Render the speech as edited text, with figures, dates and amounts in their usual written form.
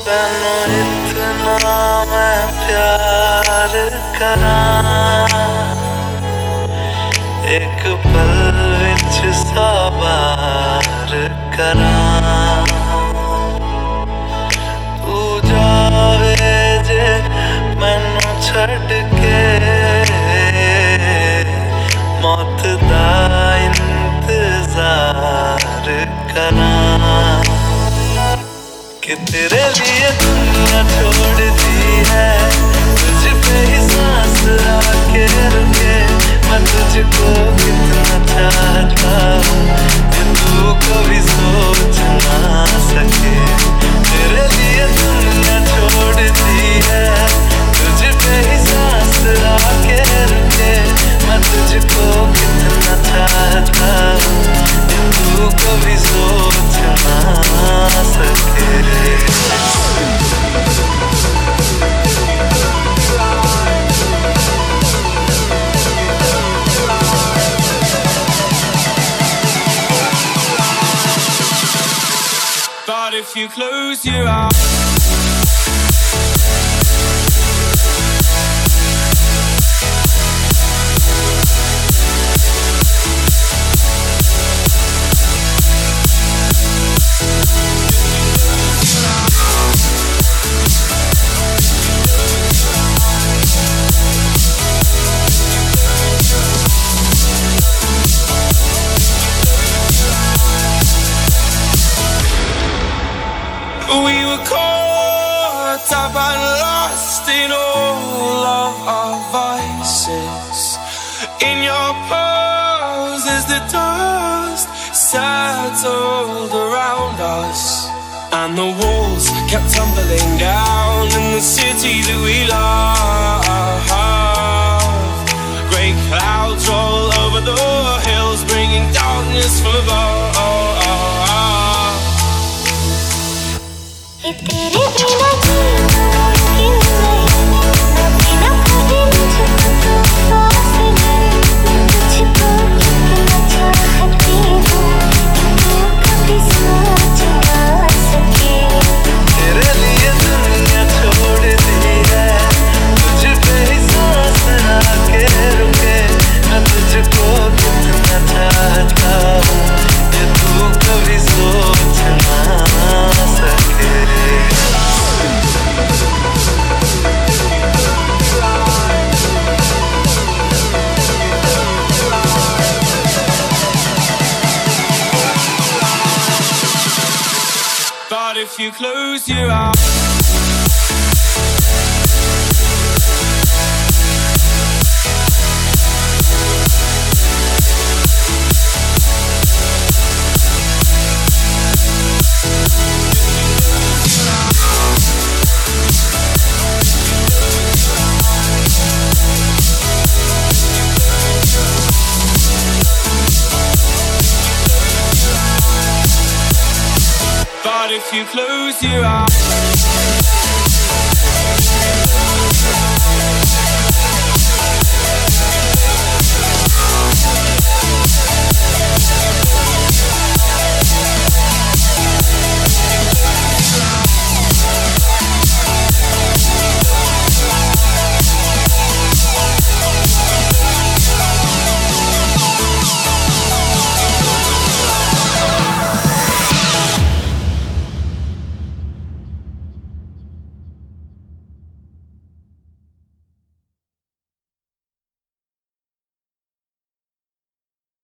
तैनू इतना मैं प्यार करां, एक पल विच साबार करां। तू जावे जे मैनू छड्ड के, मौत दा इंतजार करां। कि तेरे लिए दुनिया छोड़ दी है, तुझ पे ही सांस आके रुके। मैं तुझको कितना चाहता हूँ कि तू कभी सोच ना सके। तेरे लिए दुनिया छोड़ दी है, तुझ पे ही सांस आके रुके। मैं तुझको कितना चाहता हूँ कि तू कभी सोच ना सके। But if you close your eyes, we were caught up and lost in all of our vices. In your pose as the dust settled around us, and the walls kept tumbling down in the city that we love. Great clouds roll over the hills, bringing darkness from above. तेरे बिना जीना मुमकिन नहीं, मैं बिना कभी मुझको तो फासले। मैं तुझको कितना चाहती हूँ कि तू कभी सोच ना सके। तेरे लिए दुनिया छोड़ दी है, तुझ पे ही सांस आके रुके। मैं तुझको कितना चाहता हूँ कि तू कभी सोच ना सके। But if you close your eyes, but if you close your eyes.